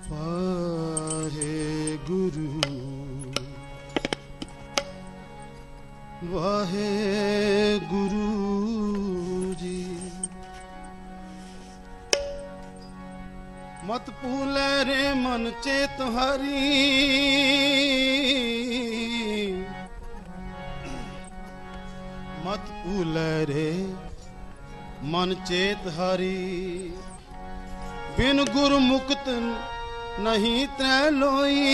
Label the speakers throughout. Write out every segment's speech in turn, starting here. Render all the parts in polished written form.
Speaker 1: ਵਾਹਿਗੁਰੂ ਵਾਹਿਗੁਰੂ ਜੀ। ਮਤ ਭੂਲੇ ਰੇ ਮਨ ਚੇਤ ਹਰੀ, ਮਤ ਭੂਲੇ ਰੇ ਮਨ ਚੇਤ ਹਰੀ। ਬਿਨ ਗੁਰਮੁਖਤ ਨਹੀਂ ਤੈ ਲੋਈ,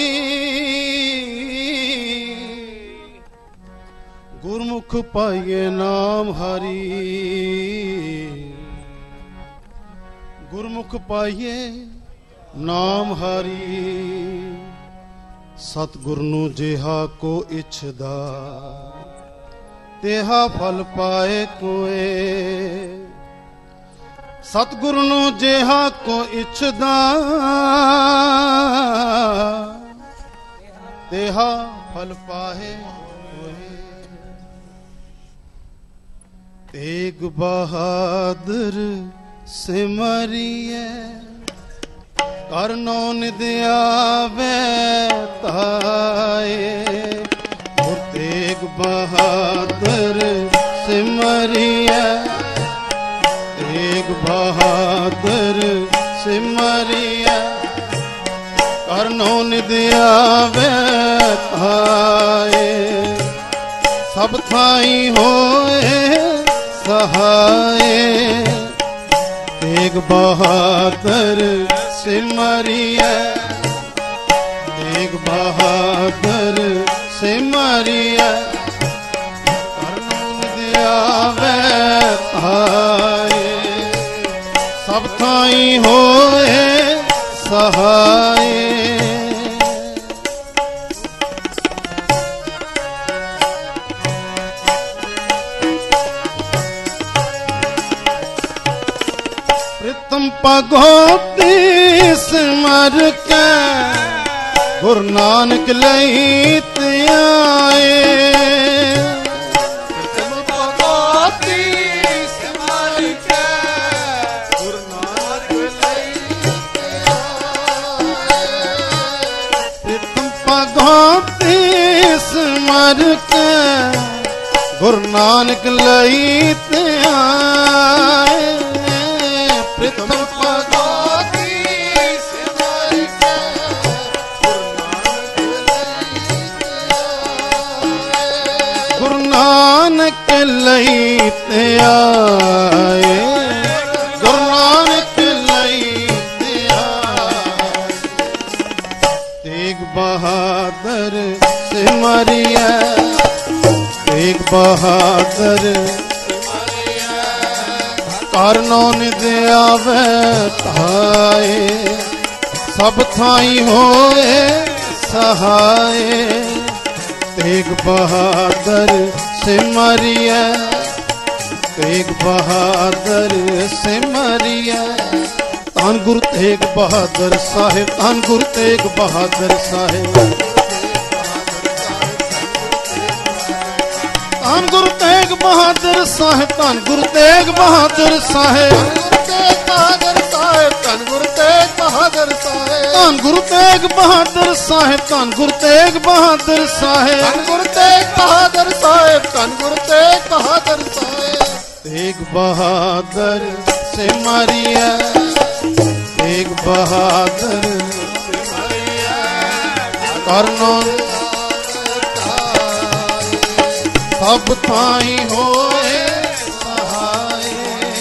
Speaker 1: ਗੁਰਮੁਖ ਪਾਈਏ ਨਾਮ ਹਰੀ, ਗੁਰਮੁਖ ਪਾਈਏ ਨਾਮ ਹਰੀ। ਸਤਿਗੁਰ ਨੂੰ ਜਿਹਾ ਕੋ ਇਛਦਾ, ਤੇਹਾ ਫਲ ਪਾਏ ਕੋਏ। ਸਤਿਗੁਰ ਨੂੰ ਜਿਹਾ ਕੋ ਇਛਦਾ, ਤੇਹਾ ਫਲ ਪਾਏ ਕੋਏ। ਤੇਗ ਬਹਾਦਰ ਸਿਮਰਿਐ, ਕਰਨੋ ਨਿਦ ਆਵੇ ਤਾਏ। ਗੁਰ ਤੇਗ ਬਹਾਦਰ ਸਿਮਰਿਐ, ਤੇਗ ਬਹਾਦਰ ਸਿਮਰਿਐ, ਕਰਨੋ ਨਿਦ ਆਵੇ ਤਾਏ। ਸਭ ਥਾਈ ਹੋਏ ਸਹਾਏ, ਤੇਗ ਬਹਾਦਰ ਸਿਮਰਿਐ, ਤੇਗ ਬਹਾਦਰ ਸਿਮਰਿਐ, ਕਰਨੋ ਨਿਦ ਆਵੇ ਤਾਏ। ਸਭ ਥਾਈ ਹੋਏ ਸਹਾਏ। ਪ੍ਰੀਤਮ ਭਗਉਤੀ ਸਿਮਰ ਕੇ, ਗੁਰੂ ਨਾਨਕ ਲਈ ਧਿਆਏ। ਪ੍ਰੀਤਮ ਭਗਉਤੀ ਸਿਮਰ ਕੇ, ਗੁਰੂ ਨਾਨਕ ਲਈ ਧਿਆਏ। ਪ੍ਰੀਤਮ ਭਗਉਤੀ ਸਿਮਰ ਕੇ, ਗੁਰੂ ਨਾਨਕ ਲਈ ਧਿਆਏ। ਪ੍ਰੀਤਮ ਭਗਉਤੀ ਸਿਮਰ ਕੇ, ਗੁਰੂ ਨਾਨਕ ਲਈ ਧਿਆਏ। ਗੁਰੂ ਨਾਨਕ ਲਈ ਧਿਆਏ। ਤੇਗ ਬਹਾਦਰ ਸਿਮਰਿਐ, ਤੇਗ ਬਹਾਦਰ ਕਰਨੋ ਨਿਦ ਆਵੇ ਤਾਏ। ਸਭ ਥਾਈ ਹੋਏ ਸਹਾਏ, ਤੇਗ ਬਹਾਦਰ ਸਿਮਰਿਐ, ਤੇਗ ਬਹਾਦਰ ਸਿਮਰਿਐ। ਧੰਨ ਗੁਰੂ ਤੇਗ ਬਹਾਦਰ ਸਾਹਿਬ, ਧੰਨ ਗੁਰੂ ਤੇਗ ਬਹਾਦਰ ਸਾਹਿਬ। ਧੰਨ ਗੁਰੂ ਤੇਗ ਬਹਾਦਰ ਸਾਹਿਬ, ਧੰਨ ਗੁਰੂ ਤੇਗ ਬਹਾਦਰ ਸਾਹਿਬ। ਧੰਨ ਗੁਰੂ ਤੇਗ ਬਹਾਦਰ ਸਾਹਿਬ, ਧੰਨ ਗੁਰੂ ਤੇਗ ਬਹਾਦਰ ਸਾਹਿਬ। ਧੰਨ ਗੁਰੂ ਤੇਗ ਬਹਾਦਰ ਸਾਹਿਬ, ਧੰਨ ਗੁਰੂ ਤੇਗ ਬਹਾਦਰ ਸਾਹਿਬ। ਧੰਨ ਗੁਰੂ ਤੇਗ ਬਹਾਦਰ ਸਾਹਿਬ। ਤੇਗ ਬਹਾਦਰ ਸਿਮਰਿਐ, ਤੇਗ ਬਹਾਦਰ ਸਿਮਰਿਐ, ਕਰਨੋ ਸਭ ਥਾਈ ਹੋਏ ਸਹਾਏ।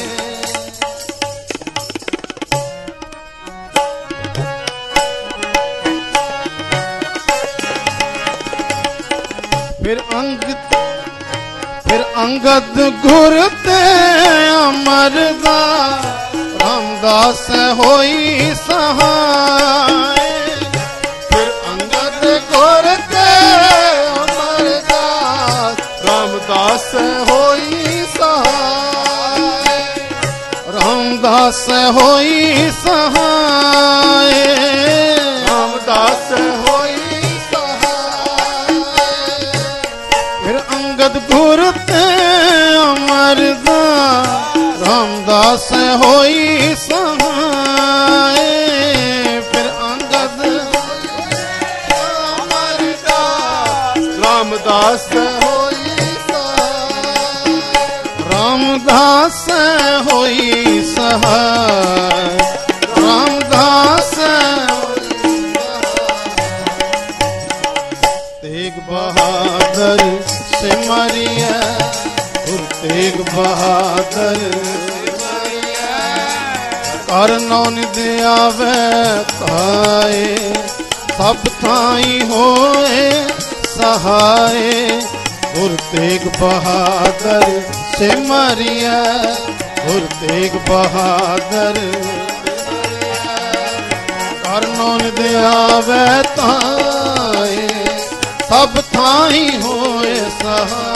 Speaker 1: ਫਿਰ ਅੰਗਦ ਗੁਰ ਤੇ ਅਮਰਦਾ, ਰਾਮਦਾਸ ਹੋਈ ਸਹਾਏ। ਫਿਰ ਅੰਗਦ ਗੁਰ ਤੇ ਅਮਰਦਾਸ, ਰਾਮਦਾਸ ਹੋਈ ਸਹਾਏ। ਰਾਮਦਾਸ ਹੋਈ ਸਹਾਏ। ਰਾਮਦਾਸ ਹੋਈ ਸਹਾਏ। ਫਿਰ ਅੰਗਦ ਗੁਰ ਤੇ ਅਮਰਦਾਸ, ਰਾਮਦਾਸ ਹੋਈ ਸਹਾਏ। ਫਿਰ ਅੰਗਦ रामदास होई सहाय, रामदास होई सहाय, रामदास होई सहाय। तेग बहादुर सिमरिया, गुरु तेग बहादुर करनौ निध आवे ताए, सब थाई होए सहाय। गुरु तेग बहादुर सिमरिया, गुरु तेग बहादुर करनौ निध आवे ताए, सब थाई होए सहाय।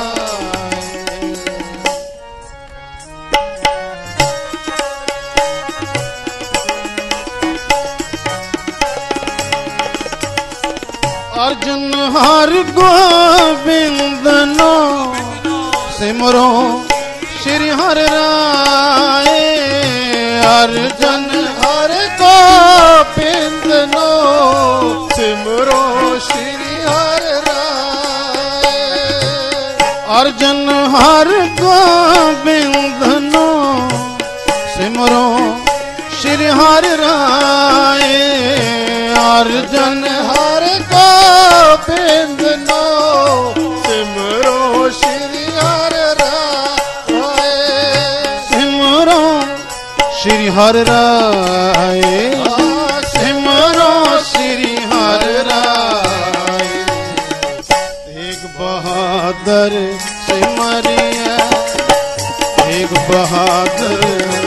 Speaker 1: अर्जुन हर गोविंद नो सिमरो श्री हरि राय, अर्जुन हर गोविंद नो सिमरो श्री हरि राय, अर्जुन हर गोविंद नो सिमरो श्री हरि राय, अर्जुन हर गोविंद नो सिमरो श्री हरि राय, सिमरो श्री हरि राय, सिमरो श्री हरि राय। तेग बहादुर सिमरिया, तेग बहादुर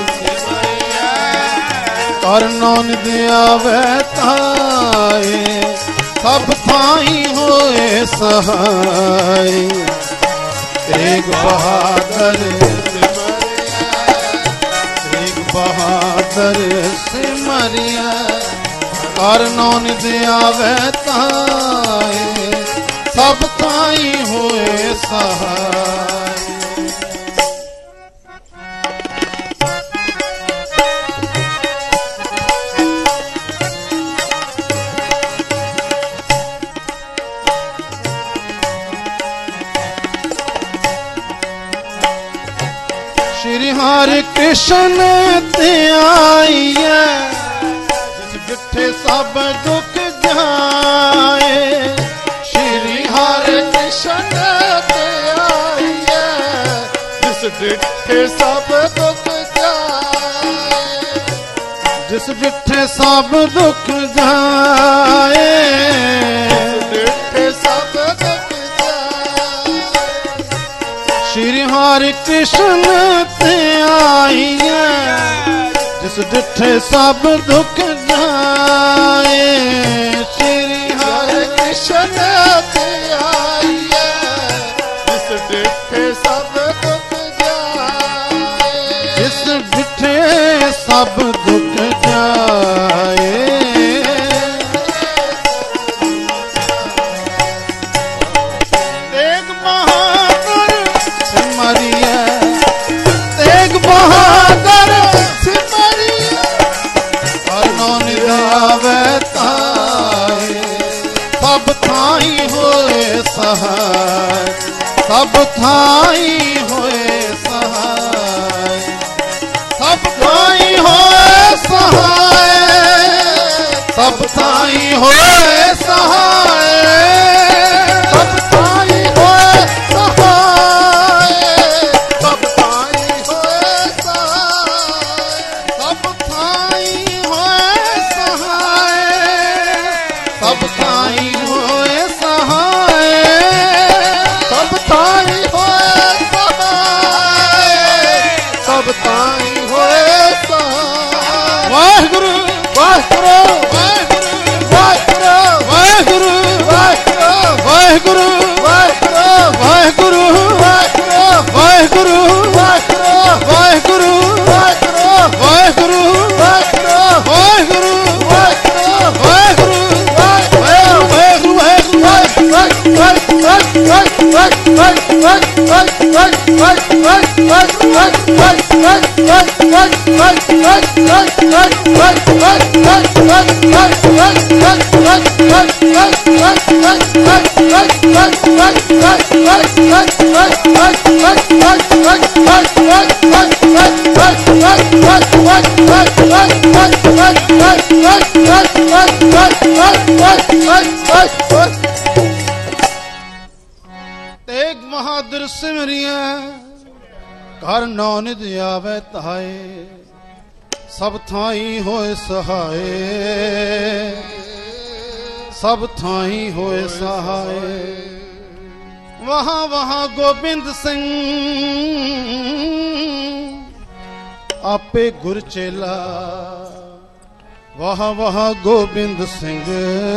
Speaker 1: करनौ निध आवे ताए, सब थाई होए सहाय। तेग बहादुर सिमरिया, तेग बहादुर सिमरिया करनौ निध आवे ताए, सब थाई होए सहाय। श्री हरि कृष्ण ते आइए, जिस डिठे सब दुख जाए। श्री हरि कृष्ण ते आइए, जिस डिठे सब दुख जाए, जिस डिठे सब दुख जाए, डिठे सब दुख जाए। श्री हरि कृष्ण ते आइए, जिस डिठे सब दुख जाए। श्री हरि कृष्ण ते आइए, जिस डिठे सब दुख जाए, जिस डिठे सब दुख जाए। तेग बहादुर सिमरिया, तेग बहादुर सिमरिया करनौ निध आवे ताए, सब थाई होए सहाय, सब थाई होए सहाय, सब थाई होए सहाय, सब थाई होए सहाय, सब थाई होए सहाय, सब थाई होए सहाय, सब थाई होए सहाय, सब थाई होए सहाय, सब थाई होए सहाय, सब थाई होए सहाय। वाहिगुरु वाहिगुरु वाहिगुरु वाहिगुरु वाहिगुरु वाहिगुरु वाहिगुरु वाहिगुरु वाहिगुरु वाहिगुरु वाहिगुरु वाहिगुरु वाहिगुरु वाहिगुरु तेग बहादुर सिमरिया घर नौनिध आवे ताए सब थाई होए सहाय सब थाई होए सहाय वहां वहां गोबिंद सिंह आपे गुर चेला वहां वहां गोबिंद सिंह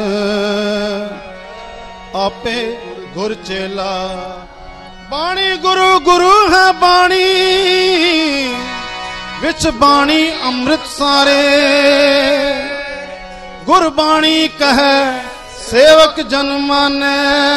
Speaker 1: आपे गुर चेला बाणी गुरु गुरु है बाणी विच बाणी अमृत सारे गुरबाणी कहे सेवक जन माने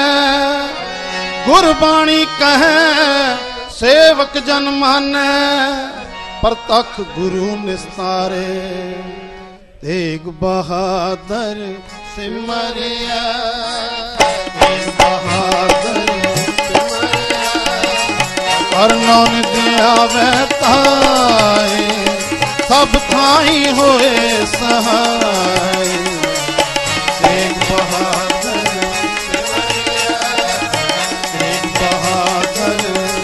Speaker 1: गुरबाणी कहे सेवक जन माने परतख गुरु निस्तारे तेग बहादुर सिमरिया तेग बहादुर हर नौनिध आवे ताए सब थाई होए सहाय तेग बहादुर तेग बहादुर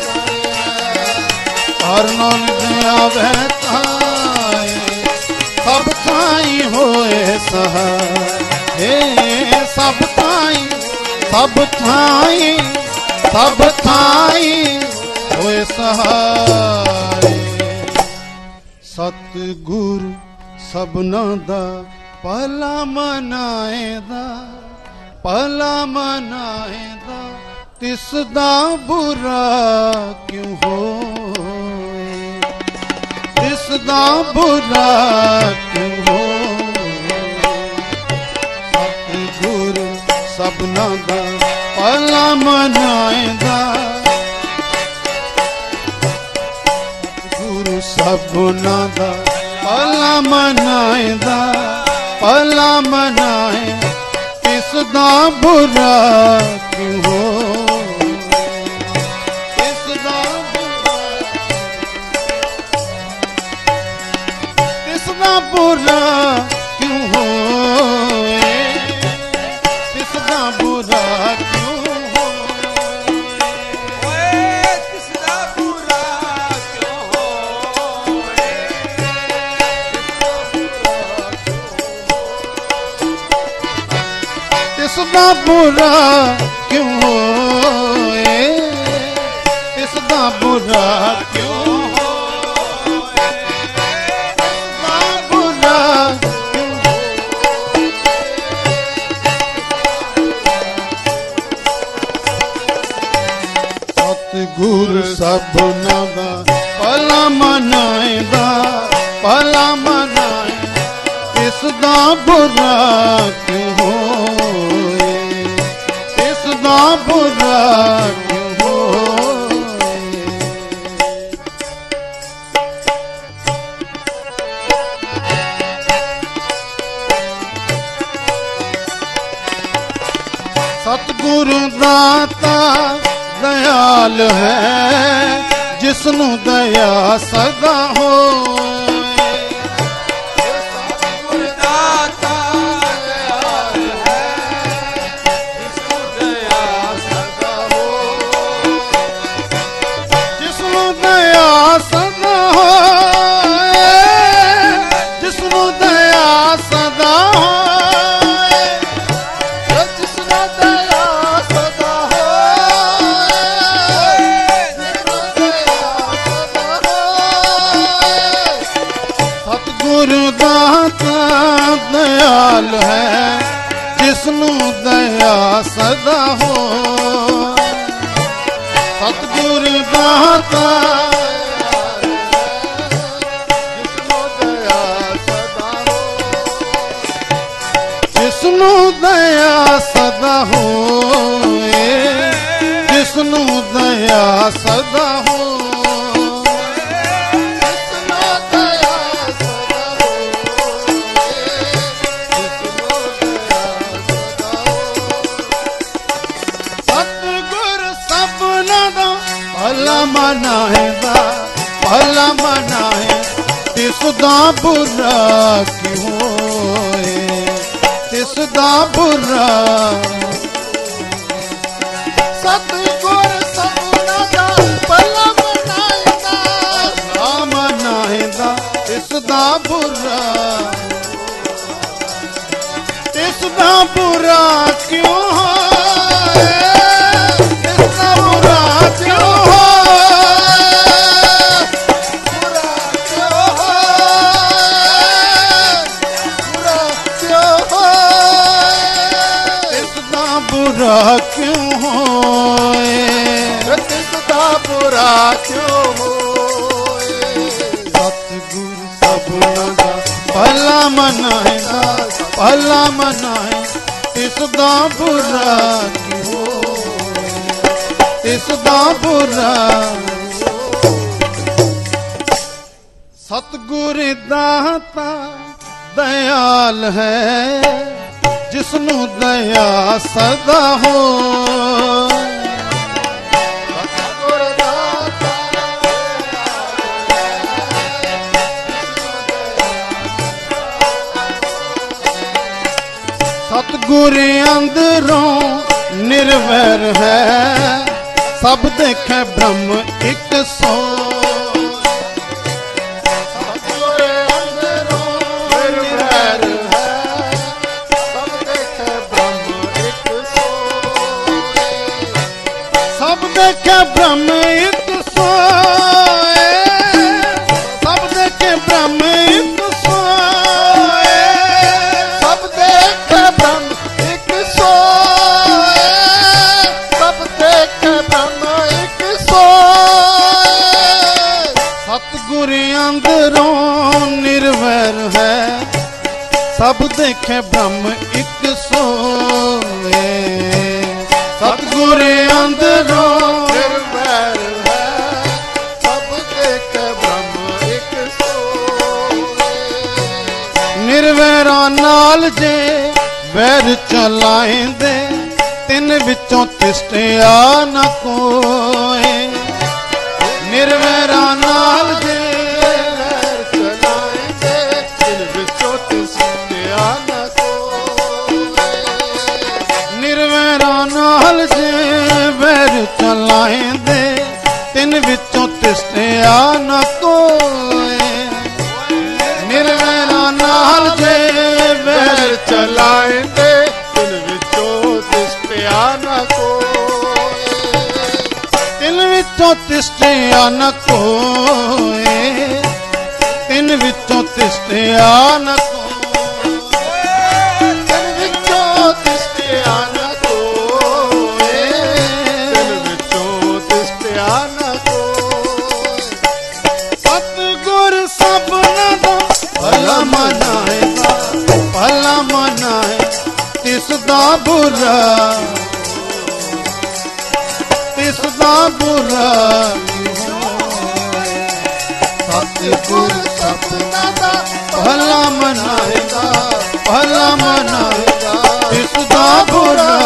Speaker 1: हर नौनिध आवे ताए सब थाई होए सहाय सब थाई सब थाई सब थाई होए सहाय सतगुरु सबना दा भला मनाएदा भला मनाएदा तिस दा बुरा क्यों होए तिस दा बुरा क्यों होए सतगुरु सबना दा भला मनाएदा सबना दा भला मनाएदा भला मनाए किस दा बुरा क्यों हो किस दा बुरा किस दा बुरा क्यों हो किस दा बुरा क्यों इसदा बुरा क्यों होए इसदा बुरा क्यों होए इसदा बुरा क्यों सतगुरु सबना दा भला मनाएदा भला मनाए इसदा बुरा क्यों होए इसदा बुरा क्यों होए सतगुरु दाता दयाल है जिसनू दया सदा हो दयाल है जिसनू दया सदा हो सतगुरु दाता जिसनू दया सदा हो जिसनू दया सदा हो जिसनू दया सदा ਸਦਾ ਹੋ। ਭਲਾ ਮਨਾਏਗਾ ਭਲਾ ਮਨਾਏ ਤਿਸ ਦਾ ਬੁਰਾ ਕਿਉਂ ਹੋਏ ਤਿਸ ਦਾ ਬੁਰਾ। ਸਤਿਗੁਰ ਸਭਨਾ ਦਾ ਭਲਾ ਮਨਾਏਗਾ ਭਲਾ ਮਨਾਏਗਾ ਤਿਸ ਦਾ ਬੁਰਾ ਤਿਸ ਦਾ ਬੁਰਾ ਕਿਉਂ ਹੋਏ ਤਿਸ ਦਾ ਬੁਰਾ ਕਿਉਂ ਬੁਰਾ ਕਿਉਂ ਹੋਏ ਤਿਸ ਦਾ ਬੁਰਾ ਕਿਉਂ ਹੋਏ। ਸਤਿਗੁਰ ਸਭਨਾ ਦਾ ਭਲਾ ਮਨਾਏਗਾ ਭਲਾ ਮਨਾਏ ਤਿਸ ਦਾ ਬੁਰਾ ਕਿਉਂ ਹੋਏ ਤਿਸ ਦਾ ਬੁਰਾ। ਸਤਿਗੁਰ ਦਾਤਾ ਦਇਆਲ ਹੈ ਜਿਸਨੂੰ ਦਇਆ ਸਦਾ ਹੋ। ਸਤਿਗੁਰ ਦਾਤਾ ਸਤਿਗੁਰ ਅੰਦਰੋਂ ਨਿਰਵੈਰ ਹੈ ਸਭ ਦੇਖੈ ਬ੍ਰਹਮ ਇੱਕ ਸੋ। ਦੇਖੇ ਬ੍ਰਹਮ ਇੱਕ ਸੋਏ ਸਭ ਦੇਖੇ ਬ੍ਰਹਮ ਇੱਕ ਸੋਏ ਸਭ ਦੇਖੇ ਬ੍ਰਹਮ ਇੱਕ ਸੋਏ ਸਭ ਦੇਖੇ ਬ੍ਰਹਮ ਇੱਕ ਸੋਏ। ਸਤਿਗੁਰ ਅੰਦਰੋਂ ਨਿਰਵੈਰ ਹੈ ਸਭ ਦੇਖੇ ਬ੍ਰਹਮ ਇੱਕ ਸੋਏ। ਸਤਿਗੁਰ ਅੰਦਰੋਂ ਨਿਰਵੈਰ ਹੈ ਸਭ ਦੇਖੇ ਬ੍ਰਹਮ ਇੱਕ ਸੋਏ। ਨਿਰਵੈਰਾਂ ਨਾਲ ਜੇ ਵੈਰ ਚਲਾਏਂਦੇ ਤਿੰਨ ਵਿੱਚੋਂ ਤਿਸਟਿਆ ਨਾ ਕੋਏ। ਨਿਰਵੈਰਾਂ ਨਾਲ ਜੇ ਵੈਰ ਚਲਾਏਂਦੇ ਤਿੰਨ ਵਿੱਚੋਂ ਤਿਸਟਿਆ ਨਾ ਕੋਏ। ਨਿਰਵੈਰਾਂ ਨਾਲ ਜੇ ਵੈਰ ਚਲਾਏਂਦੇ ਤਿੰਨ ਵਿੱਚੋਂ ਤਿਸਟਿਆ ਨਾ ਕੋਏ। ਨਿਰਵੈਰਾਂ ਨਾਲ ਜੇ ਵੈਰ ਚਲਾਏਂਦੇ ਤਿੰਨ ਵਿੱਚੋਂ ਤਿਸਟਿਆ ਨਾ ਕੋਏ। ਤਿੰਨ ਵਿੱਚੋਂ ਤਿਸਟਿਆ ਨਾ ਕੋਏ ਤਿੰਨ ਵਿੱਚੋਂ ਤਿਸਟਿਆ ਨਾ ਕੋਏ। ਤਿੰਨ ਵਿੱਚੋਂ ਤਿਸਟਿਆ ਨਾ ਭਲਾ ਮਨਾਏਗਾ ਭਲਾ ਮਨਾਏ ਤਿਸ ਦਾ ਬੁਰਾ ਤਿਸ ਦਾ ਬੁਰਾ। ਸਤਿਗੁਰ ਸਭਨਾ ਦਾ ਭਲਾ ਮਨਾਏਗਾ ਭਲਾ ਮਨਾਏਗਾ ਤਿਸ ਦਾ ਬੁਰਾ।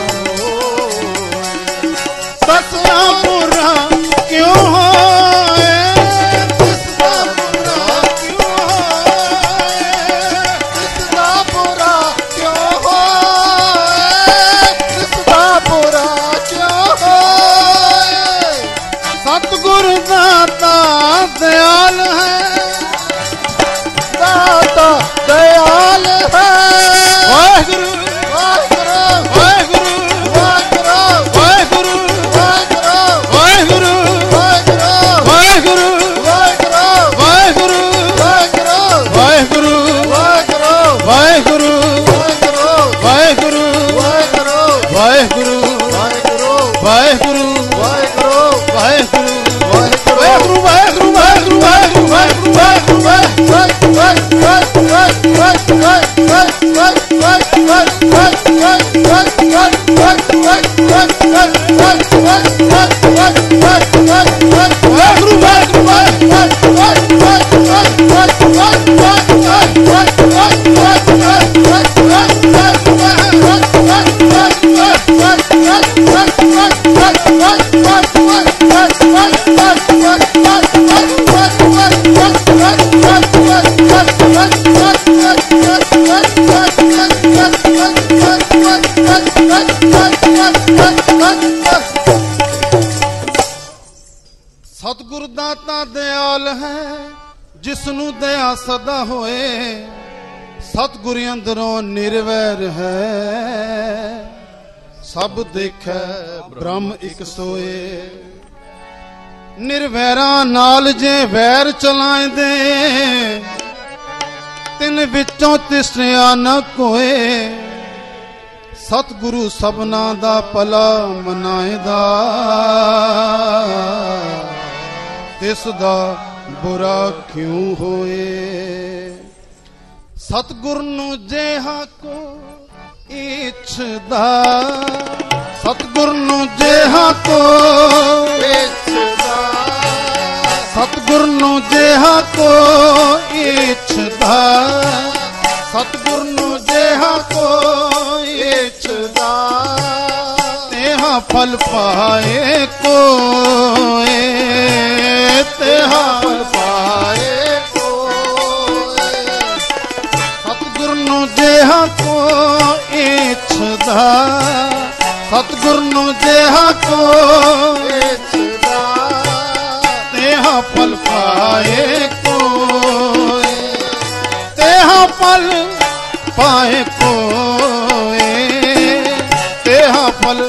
Speaker 1: ਤਿਸ ਦਾ ਬੁਰਾ ਕਿਉਂ ਹੋਏ ਤਿਸ ਦਾ ਬੁਰਾ ਕਿਉਂ ਹੋਏ ਤਿਸ ਦਾ ਬੁਰਾ ਕਿਉਂ ਹੋਏ ਤਿਸ ਦਾ ਬੁਰਾ ਕਿਉਂ ਹੋਏ। ਸਤਿਗੁਰ ਦਾਤਾ ਦਇਆਲ ਹੈ ਦਾਤਾ ਦਇਆਲ ਹੈ। ਵਾਹਿਗੁਰੂ ਵਾਹਿਗੁਰੂ ਵਾਹਿਗੁਰੂ ਵਾਹਿਗੁਰੂ ਵਾਹਿਗੁਰੂ ਵਾਹਿਗੁਰੂ ਵਾਹਿਗੁਰੂ ਵਾਹਿਗੁਰੂ ਵਾਹਿਗੁਰੂ ਵਾਹਿਗੁਰੂ ਵਾਹਿਗੁਰੂ ਵਾਹਿਗੁਰੂ ਵਾਹਿਗੁਰੂ ਦਾਤਾ ਦਿਆਲ ਹੈ ਜਿਸ ਨੂੰ ਦਇਆ ਸਦਾ ਹੋਏ। ਸਤਿਗੁਰ ਅੰਦਰੋਂ ਨਿਰਵੈਰ ਹੈ ਸਭ ਦੇਖੈ ਬ੍ਰਹਮ ਇਕ ਸੋਏ। ਨਿਰਵੈਰਾਂ ਨਾਲ ਜੇ ਵੈਰ ਚਲਾਇਂਦੇ ਤਿੰਨ ਵਿੱਚੋਂ ਤਿਸਰਿਆ ਨਾ ਕੋਏ। ਸਤਿਗੁਰੂ ਸਭਨਾ ਦਾ ਭਲਾ ਮਨਾਇਦਾ ਤਿਸ ਦਾ ਬੁਰਾ ਕਿਉਂ ਹੋਏ। ਸਤਿਗੁਰ ਨੂੰ ਜਿਹਾ ਕੋ ਇੱਛਦਾ ਸਤਿਗੁਰ ਨੂੰ ਜਿਹਾ ਕੋ ਇੱਛਦਾ ਸਤਿਗੁਰ ਨੂੰ ਜਿਹਾ ਕੋ ਇੱਛਦਾ ਸਤਿਗੁਰ ਨੂੰ ਜਿਹਾ ਕੋ ਇੱਛਦਾ ਤੇਹਾ ਫਲ ਪਾਏ ਕੋਏ ਤੇਹਾ ਫਲ ਪਾਏ ਕੋਏ। ਸਤਿਗੁਰ ਨੂੰ ਜਿਹਾ ਕੋ ਇੱਛਦਾ ਸਤਿਗੁਰ ਨੂੰ ਜਿਹਾ ਕੋ ਇੱਛਦਾ ਤੇਹਾ ਫਲ ਪਾਏ ਕੋਏ ਤੇਹਾ ਫਲ ਪਾਏ ਕੋਏ ਤੇਹਾ ਫਲ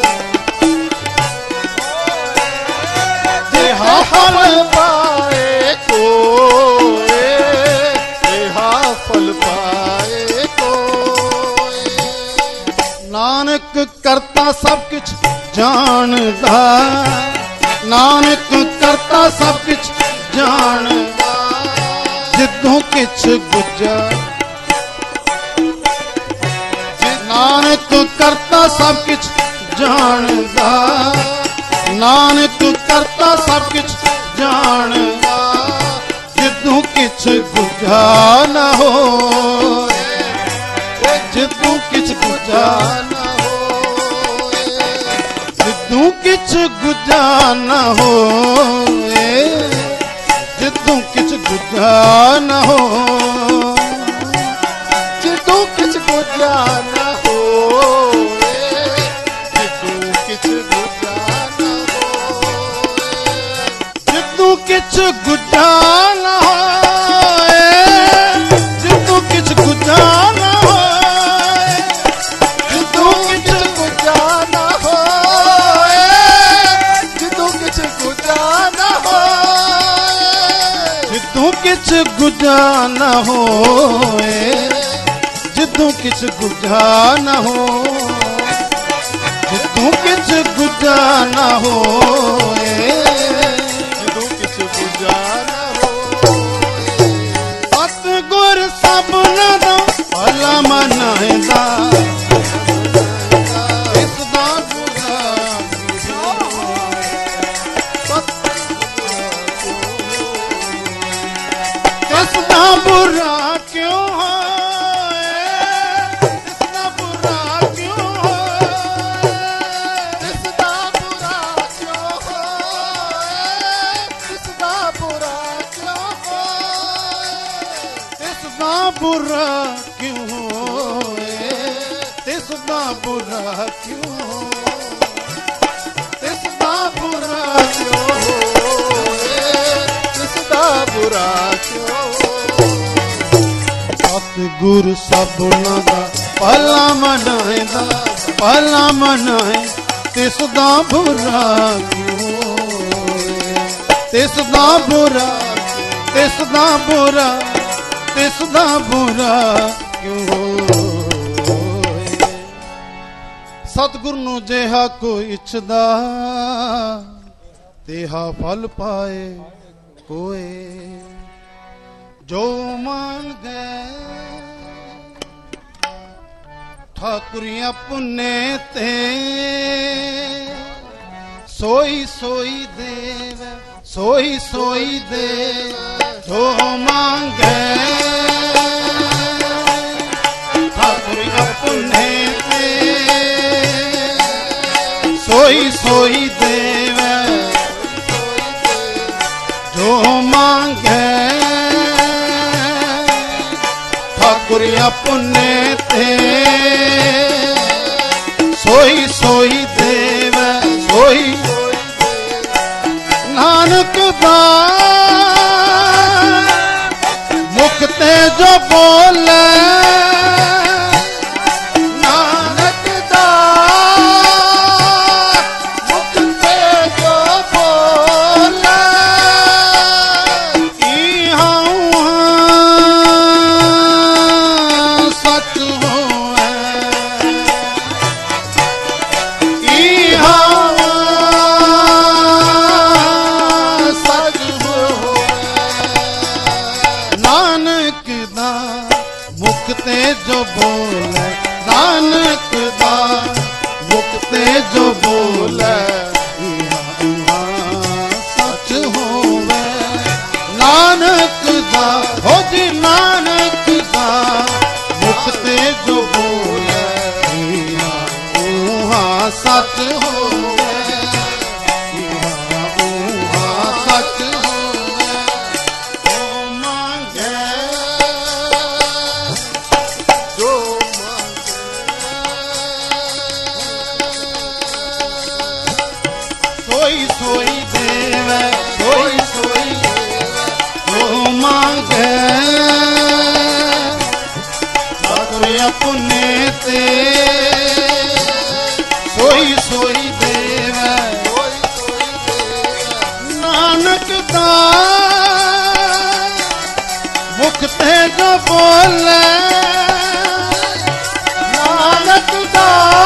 Speaker 1: ਤੇਹਾ ਫਲ ਪਾਏ ਕੋਏ ਤੇਹਾ ਫਲ ਪਾਏ ਕੋਏ। ਨਾਨਕ ਕਰਤਾ ਸਭ ਕੁਛ ਜਾਣਦਾ ਨਾਨਕ ਕਰਤਾ ਸਭ ਕੁਛ ਜਾਣਦਾ ਜਿੱਦੋਂ ਕਿਛ ਗੁੱਜਾ ਨਾਨਕ ਕਰਤਾ ਸਭ ਕੁਛ ਜਾਣਦਾ ਨਾਨਕ ਕਰਤਾ ਸਭ ਕੁਛ ਜਾਣਦਾ ਜਿੱਦੋਂ ਕਿਛ ਗੁੱਜਾ ਨਾ ਹੋਏ ਜਿੱਦੋਂ ਕਿਛ ਗੁੱਜਾ ਨਾ ਹੋਏ ਜਿੱਦੋਂ ਕਿਛ ਗੁੱਜਾ ਨਾ ਹੋਏ ਜਿੱਦੋਂ ਕਿਛ ਗੁੱਜਾ ਨਾ ਹੋਏ ਜਿੱਦੋਂ ਕਿਛ ਗੁੱਜਾ ਨਾ ਹੋਏ ਜਿੱਦੋਂ ਕਿਛ ਗੁੱਜਾ ਨਾ ਹੋਏ ਜਿੱਦੋਂ ਕਿਛ ਗੁੱਜਾ ਨਾ ਹੋਏ ਜਿੱਦੋਂ ਕਿਛ ਗੁੱਜਾ ਨਾ ਹੋਏ ਜਿੱਦੋਂ ਕਿਛ ਗੁੱਜਾ ਨਾ ਹੋਏ ਜਿੱਦੋਂ ਕਿਛ ਗੁੱਜਾ ਨਾ ਹੋਏ ਜਿੱਦੋਂ ਕਿਛ ਗੁੱਜਾ ਨਾ ਹੋਏ ਜਿੱਦੋਂ ਕਿਛ ਗੁੱਜਾ ਨਾ ਹੋ ਜਿੱਦੋਂ ਕਿਛ ਗੁੱਜਾ ਨਾ ਹੋਏ ਜਿੱਦੋਂ ਕਿਛ ਗੁੱਜਾ ਨਾ ਹੋਏ। ਸਤਿਗੁਰ ਸਭਨਾ ਦਾ ਭਲਾ ਮਨਾਇਦਾ ਇਸ ਦਾ ਬੁਰਾ ਇਸ ਦਾ ਬੁਰਾ ਕਿਉਂ बुरा क्यों होए तिस दा बुरा क्यों तिस दा बुरा क्यों होए तिस दा बुरा क्यों। सतगुर सबना दा भला मनाएदा भला मनाए तिस दा बुरा क्यों होए तिस दा बुरा तिस दा बुरा तिस दा बुरा क्यों होए। सतगुर नूं जिहा कोई इच्छदा तेहा फल पाए कोए। जो मांगे ठाकुरिया पुन्ने ते सोई सोई देव सोई सोई देव जो मांगे ठाकुरिया पुन्ने ते सोई सोई देव जो मांगे ठाकुरिया पुन्ने ते सोई सोई देव सोई नानक दा मुख ते जो बोले नानक दा मुख ते जो बोले इहाँ उहाँ सच होवे इहाँ उहाँ सच होवे नानक दा मुख ते जो बोले नानक दा मुख ते जो बोले इहाँ उहाँ सच होवे नानक दा हो जी नानक दा मुख ते जो बोले इहाँ उहाँ सच होवे इहाँ उहाँ सच होवे ओ मांगे जो सोई सोई देवे सोई सोई देवे जो मांगे ठाकुर अपने ते सोई सोई देवे नानक दा मुख ते जो बोले नानक दा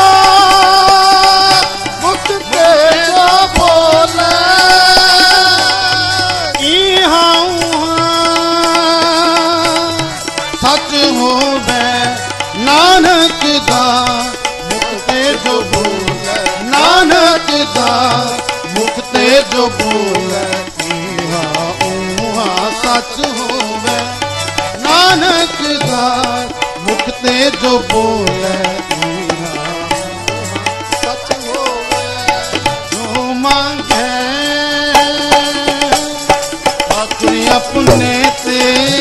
Speaker 1: मुख ते जो बोले इहाँ उहाँ सच होवे नानक दा मुख ते जो बोले नानक दा मुख ते जो बोले इहाँ उहाँ सच होवे नानक दा मुख ते जो बोले इहाँ सच होवे जो मांगे ठाकुर अपने ते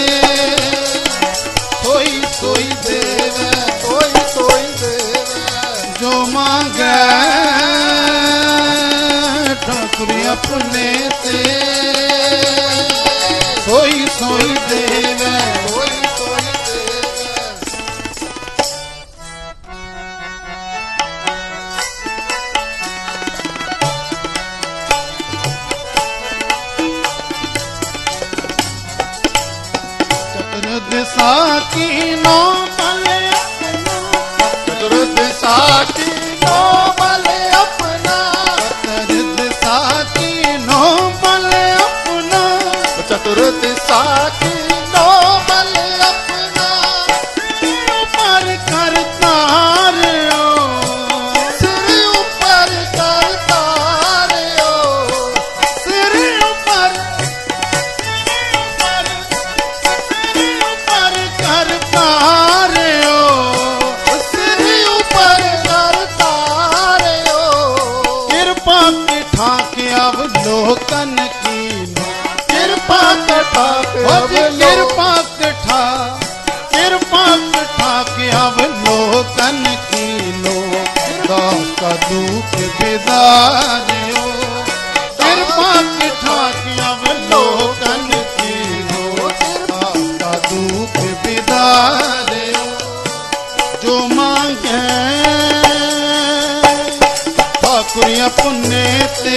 Speaker 1: सोई सोई देवे सोई सोई देवे जो मांगे ठाकुर अपने ते सोई सोई देवे सोई सोई देवे चतुर्दिशा की नो मले अपना चतुर्दिशा की नो मले अपना चतुर्दिशा की नो मले अपना चतुर्दिशा की नो मले अपना ऊपर करता रे ओ सिर ऊपर करता रे ओ सिर ऊपर करता रे ओ सिर ऊपर करता रे ओ कृपा की ठाके अवलोकन की कृपा कठा कृपा कठा कृपा कठा के अवलोकन की लो दास का दुख बिदारियो कृपा कठा के अवलोकन की लो दास का दुख बिदारियो जो मांगे ठाकुर अपने ते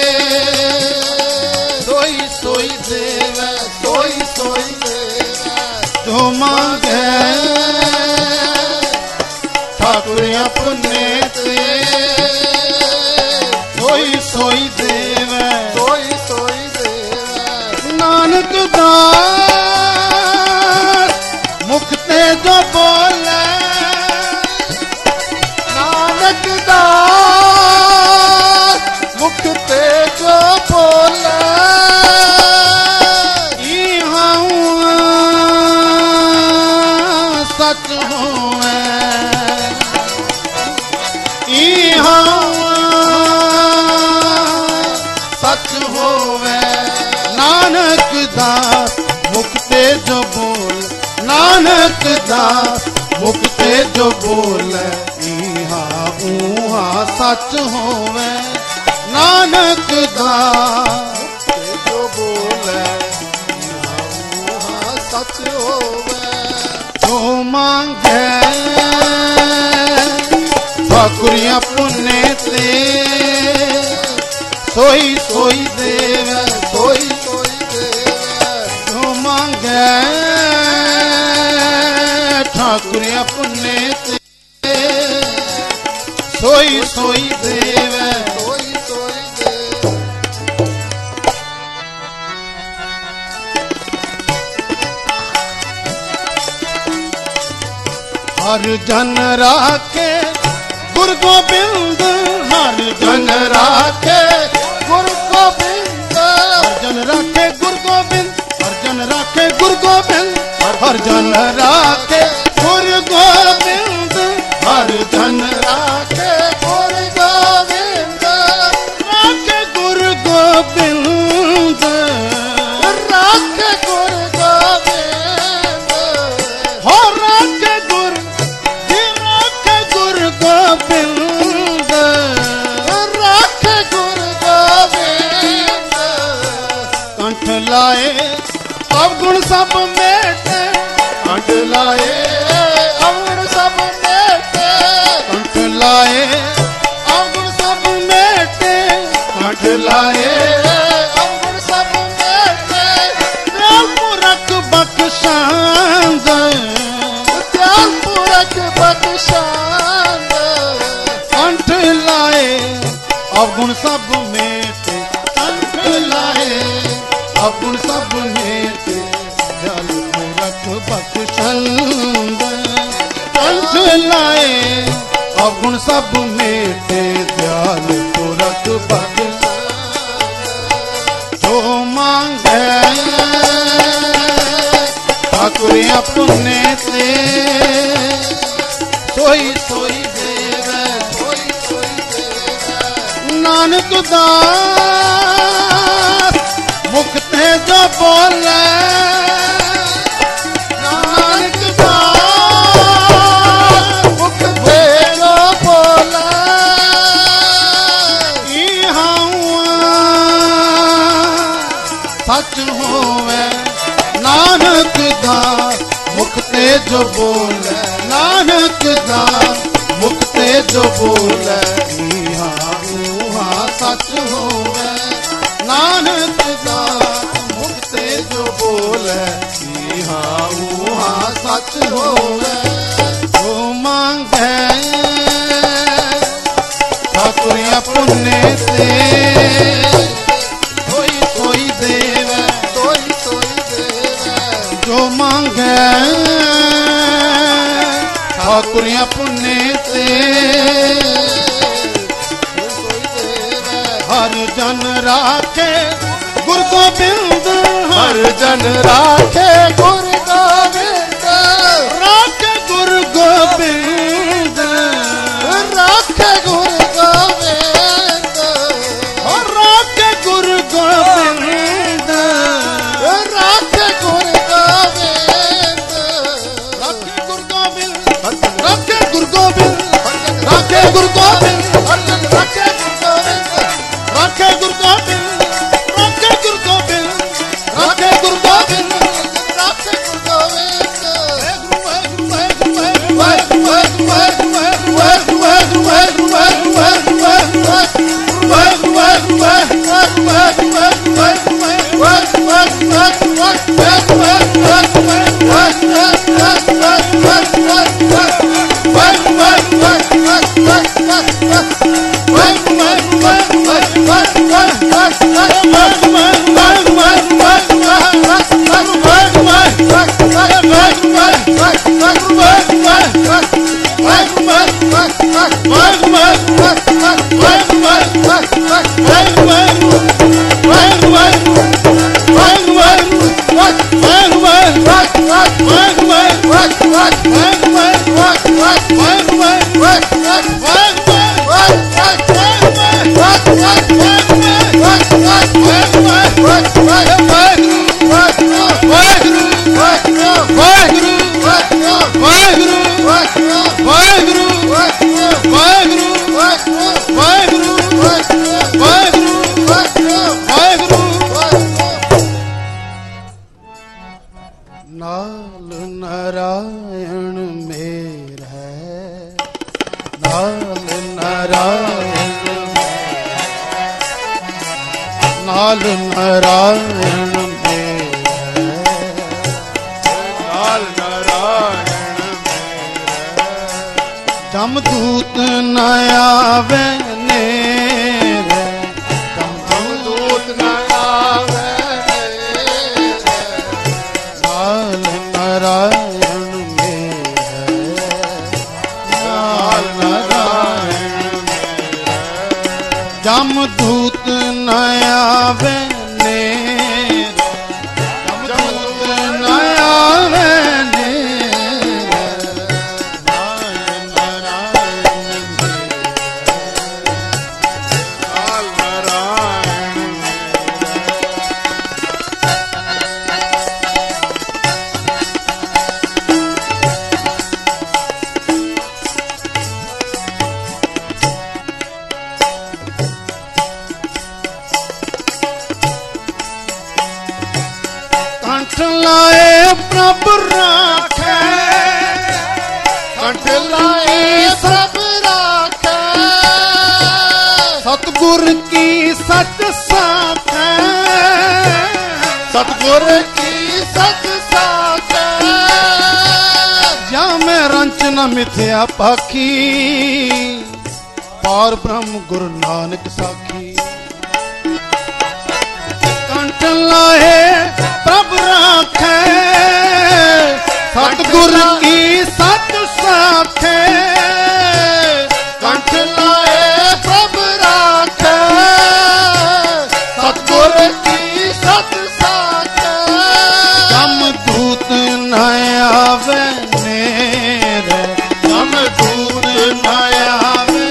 Speaker 1: सोई सोई देवे सोई सोई देवे जो मांगे ठाकुर अपने ते सोई सोई देवे सोई सोई देवे नानक दास मुख ते जो बोले नानक दास मुख ते जो बोले सच होवे इहाँ सच होवे नानक दास मुख ते जो बोल नानक दास मुख ते जो बोल इहाँ उहाँ सच होवे नानक दास जो बोल सच होवे। जो मांगे ठाकुरिया पुण्य ते सोई सोई देवे, सोई सोई देवे। जो मांगे ठाकुरिया पुण्य ते सोई सोई देवे, सोई सोई देवे। हर जन राखे गुरु गोबिंद, हर जन राखे गुरु गोबिंद, हर जन राखे गुरु गोबिंद, हर जन राखे गुरु गोबिंद, हर जन राखे गुरु गोबिंद, हर जन राखे गुरु गोबिंद, राखे गुरु गोबिंद, राखे गुरु गोबिंद, हो राखे गुरु, राखे गुरु गोबिंद, राखे गुरु गोबिंद। कंठ लाए अवगुण सब मेटे, कंठ लाए अवगुण सब मेटे, कंठ लाए अवगुण सब मेटे, कंठ लाए अवगुण सब मेटे। दयाल पुरख बख्शांद, दयाल पुरख बख्शांद, कंठ लाए अवगुण सब मेटे, कंठ लाए अवगुण सब मेटे। दयाल पुरख बख्शांद, कंठ लाए अवगुण सब मेटे। दयाल पुरख बख्शांद। जो मांगे ठाकुरिया पुण्य ते सोई सोई देवे, सोई सोई देवे। नानक दास मुख ते जो बोले, नानक दास मुख ते जो बोले। सच होवे नानक दास मुख ते जो बोले, नानक दास मुख ते जो बोले। सच होवे नानक दास मुख ते जो बोले, सच होवे। जो मांगे ठाकुरिया पुण्य ते सोई सोई देवे, सोई सोई देवे। जो मांगे ठाकुरिया पुण्य ते हर जन राखे गुरु गोबिंद, हर जन राखे गुरु गोबिंद, राखे गुरु गोबिंद, राखे गुरु गोबिंद, राखे गुरु गोबिंद, राखे गुरु गोबिंद, राखे गुरु गोबिंद, राखे गुरु गोबिंद, राखे गुरु गोबिंद, राखे राखे गुरु गोबिंद, राखे गुरु गोबिंद, राखे गुरु गोबिंद, राखे गुरु गोबिंद। नाल नारायण मेरा, नाल नारायण नाल नारायण मेरा, नाल नारायण मेरा। जमदूत न आवे नेरे, जमदूत न आवे नेरे, नाल नारायण मेरा, नाल नारायण मेरा। जमदूत न आवे नेरे, जमदूत न आवे नेरे, नाल नारायण मेरा, नाल नारायण कंठ लाए प्रभ राखे, कंठ लाए प्रभ राखे, सतगुर की सच साखे, सतगुर की सच साखे। या मैं रंच न मिथ्या पाखी, पार ब्रह्म गुरु नानक साखी। कंठ लाए प्रभ राखे, सतगुर की सच साखे, कंठ लाए प्रभ राखे, सतगुर की सच साखे। जमदूत न आवे नेरे, जमदूत न आवे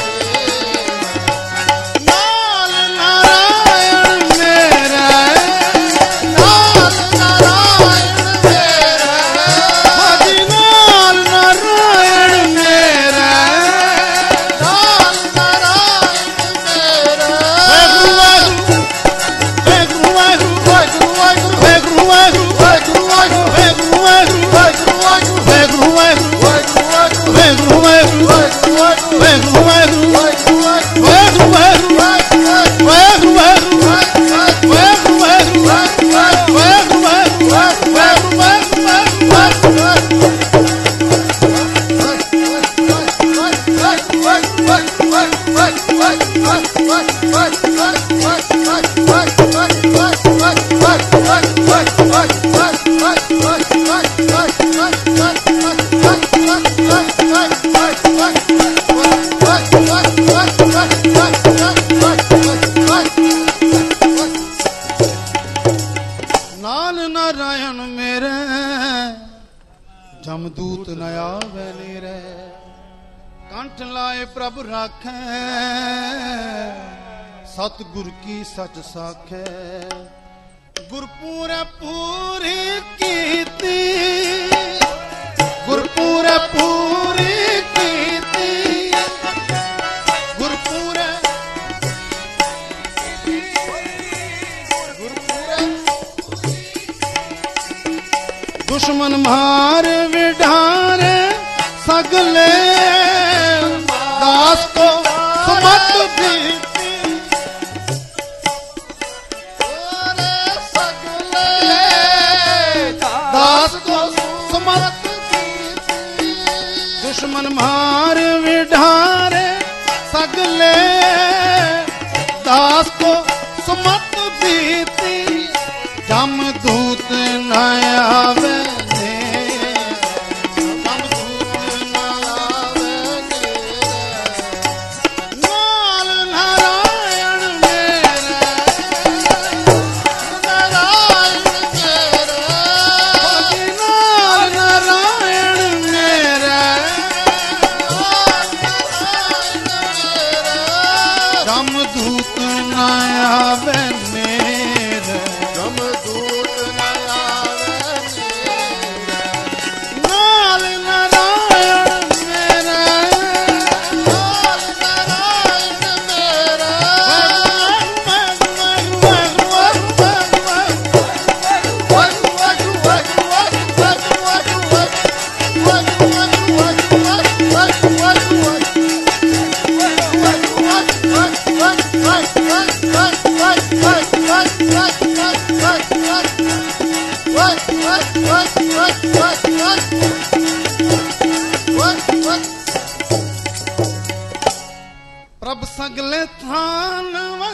Speaker 1: नाल नारायण मेरा, नाल नारायण मेरा, हाजी नाल नारायण मेरा, नाल नारायण मेरा। वाहिगुरू वाहिगुरू वाहिगुरू वाहिगुरू वाहिगुरू वाहिगुरू वाहिगुरू वाहिगुरू वाहिगुरू वाहिगुरू वाहिगुरू वाहिगुरू वाहिगुरू वाहिगुरू वाहिगुरू वाहिगुरू वाहिगुरू वाहिगुरू नाल नारायण मेरे, जमदूत न आवे नेरे। कंठ लाए प्रभ राखे, सतगुर की सच साखे। गुरपुर पूरी कीती, गुरपुर पूरी कीती, गुरपुर दुश्मन मार विढारे सगले, दास को सुमत बीती, सगले दास को सुमत बीती। दुश्मन मार विढारे सगले, दास को सुमत बीती। जमदूत न आवे नेरे, जमदूत न आवे नेरे, नाल नारायण मेरा, नारायण मेरा, नाल नारायण मेरा, जमदूत न आवे नेरे, जमदूत न आवे नेरे। प्रभ सगले थान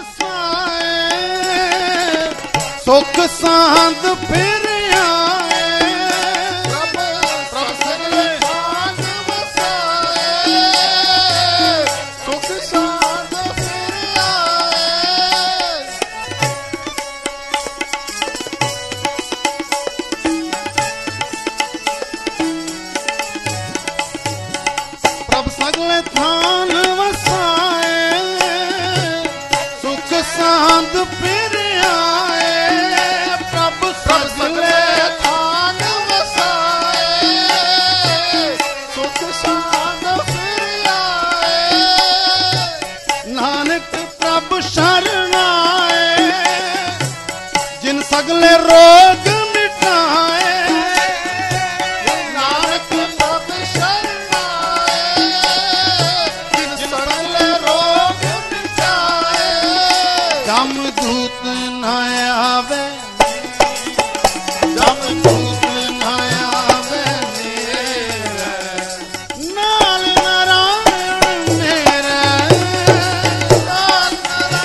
Speaker 1: वसाए सुख सांद फिर आए प्रभ सगले थान वसाए सुख सांद फिर आए प्रभ सगले थान सांद फिर आए प्रभु सगले थान वसाए सुख सांद फिर आए नानक प्रभु शरण आए जिन सगले रोग मिटाए नानक प्रभु शरण आए जिन सगले रोग जमदूत न आवे जमदूत न आवे मेरे नाल नारायण मेरे नाल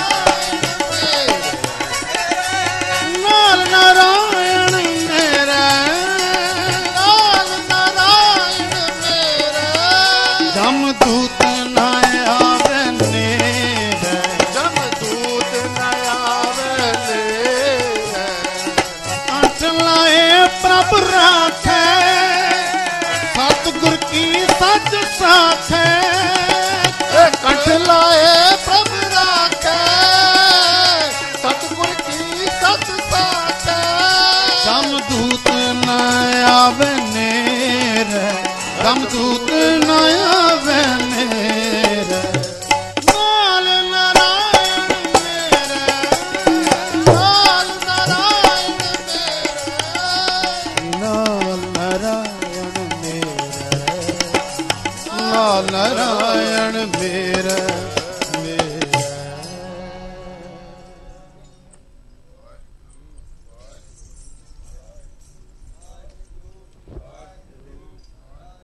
Speaker 1: नारायण मेरे नाल नारायण मेरे जमदूत न आवे मेरे जमदूत प्रभ राखे सतगुर की सच साथे कंठ लाए प्रभ राखे सतगुर की सच साथे जमदूत न आवे नेरे जमदूत न आवे नेरे नाल नारायण मेरे नाल नारायण नारायण मेरा